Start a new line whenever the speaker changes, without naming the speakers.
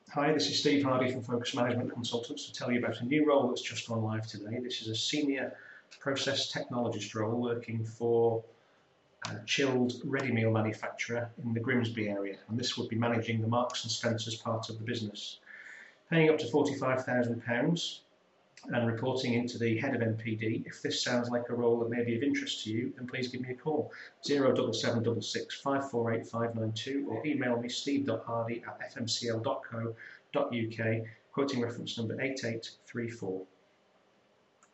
Hi, this is Steve Hardy from Focus Management Consultants to tell you about a new role that's just gone live today. This is a senior process technologist role working for a chilled ready meal manufacturer in the Grimsby area, and this would be managing the Marks and Spencer's part of the business. Paying up to £45,000 and reporting into the head of NPD. If this sounds like a role that may be of interest to you, then please give me a call, 07766 548 592, or email me steve.hardy@fmcl.co.uk, quoting reference number 8834.